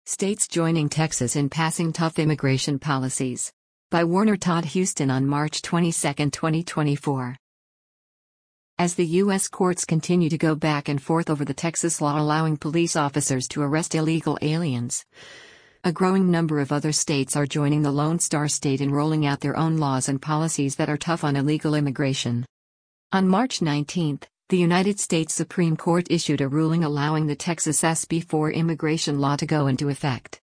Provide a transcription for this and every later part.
States joining Texas in passing tough immigration policies. By Warner Todd Huston on March 22, 2024. As the U.S. courts continue to go back and forth over the Texas law allowing police officers to arrest illegal aliens, a growing number of other states are joining the Lone Star State in rolling out their own laws and policies that are tough on illegal immigration. On March 19, the United States Supreme Court issued a ruling allowing the Texas SB 4 immigration law to go into effect.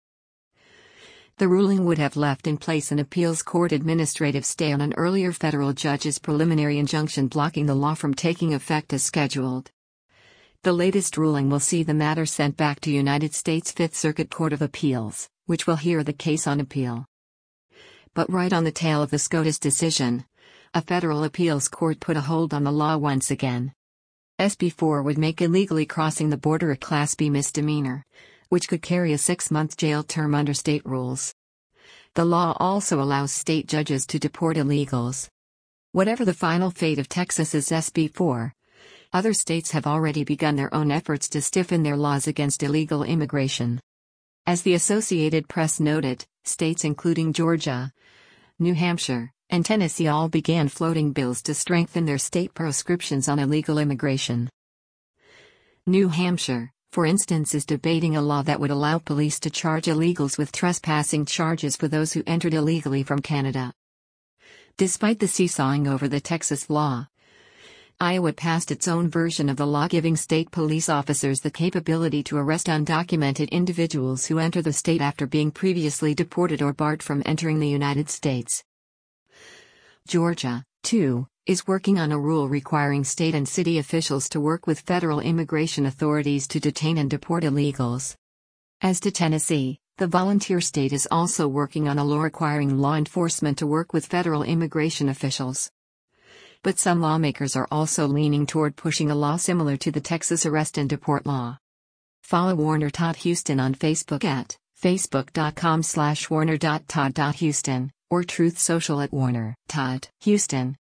The ruling would have left in place an appeals court administrative stay on an earlier federal judge's preliminary injunction blocking the law from taking effect as scheduled. The latest ruling will see the matter sent back to United States Fifth Circuit Court of Appeals, which will hear the case on appeal. But right on the tail of the SCOTUS decision, a federal appeals court put a hold on the law once again. SB 4 would make illegally crossing the border a Class B misdemeanor, which could carry a 6-month jail term under state rules. The law also allows state judges to deport illegals. Whatever the final fate of Texas's SB 4, other states have already begun their own efforts to stiffen their laws against illegal immigration. As the Associated Press noted, states including Georgia, New Hampshire, and Tennessee all began floating bills to strengthen their state proscriptions on illegal immigration. New Hampshire, for instance, is debating a law that would allow police to charge illegals with trespassing charges for those who entered illegally from Canada. Despite the seesawing over the Texas law, Iowa passed its own version of the law giving state police officers the capability to arrest undocumented individuals who enter the state after being previously deported or barred from entering the United States. Georgia, too, is working on a rule requiring state and city officials to work with federal immigration authorities to detain and deport illegals. As to Tennessee, the volunteer state is also working on a law requiring law enforcement to work with federal immigration officials. But some lawmakers are also leaning toward pushing a law similar to the Texas arrest and deport law. Follow Warner Todd Huston on Facebook at facebook.com/warner.todd.huston or Truth Social at Warner Todd Huston.